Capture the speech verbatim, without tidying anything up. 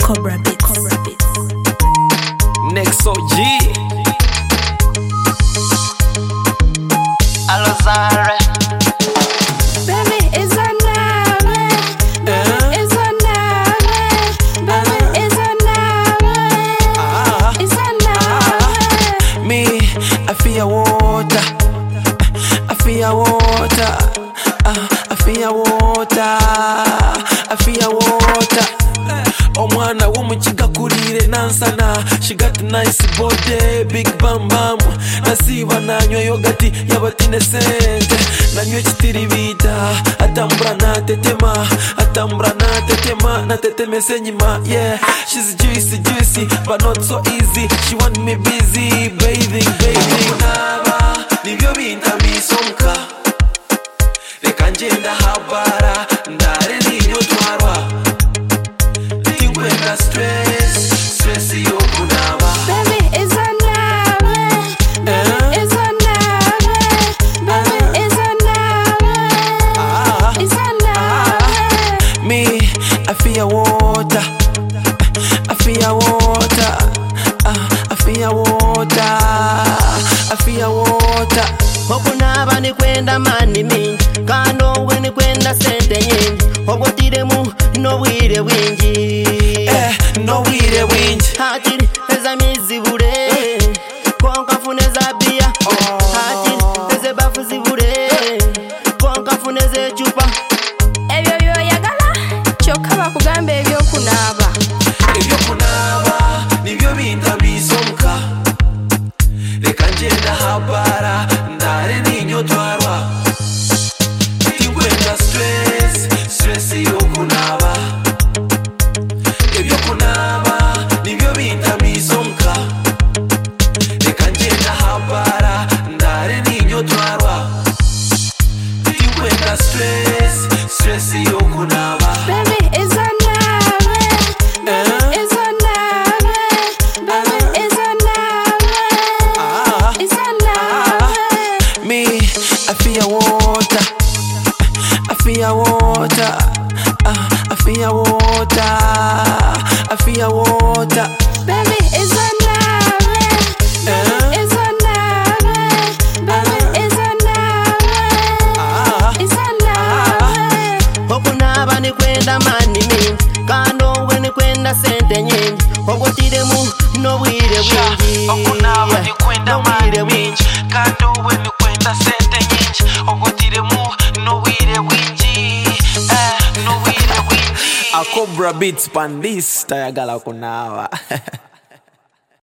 Cobra Beats. Cobra Beats. Next O G. Alozare. Baby, it's a name. Baby, it's a name. Baby, it's a name. It's a name. Me, I feel water. I feel water. I feel water. I feel water. Omwana w'umukiga kurire nansana. She got a nice body, big bam bam. Nasiba nanywa yogati yabatine sente. Nanywa chitiribita, atambura na tetema. Atambura na tetema, na teteme senyima. Yeah, she's juicy juicy, but not so easy. She want me busy, bathing, bathing. Kunaba, nibyo binta bisomka. Reka ngenda habara, ndare ninyo twarwa. Tingwenda stress, stress yo kunaba. Baby, it's a name. Baby, it's a name. Baby, it's a name. It's a name. Me, I feel water. I feel water. I feel water. I feel water. Okunaba ni kwenda mani mingi, kando we ni kwenda sente nyingi. Ogotiremu no bwire bwingi, eh, no bwire bwingi. Hatiri eza mizibure, konka funeza bia. Hatiri eze bafu zibure, konka funeze chupa. Ebyo byoyagala kyokka bakugamba ebyokunaaba. Ebyokunaaba nibyo binta bisomka. Reka ngenda habara, ndare ninyo twarwa. Tingwenda stress, stress yo kunaba. Ebyokunaaba nibyo binta bisomka. Reka ngenda habara, ndare ninyo twarwa. Tingwenda stress, stress yo kunaba. Baby, it's a name. Baby, it's a name. Baby, it's a name. It's a name. Me, I feel water. I feel water. I feel water. I feel water. Baby, it's a name. Baby, it's a name. Baby, it's a name. It's a name. Okunaba ni kwenda mani mingi, kando we ni kwenda sente nyingi. Ogotiremu no bwire bwingi. Okunaba ni kwenda mani mingi, kando we ni kwenda sente nyingi. Ogotiremu no bwire bwingi, eh, no bwire bwingi. A Cobra Beats pandis tayagala kunawa.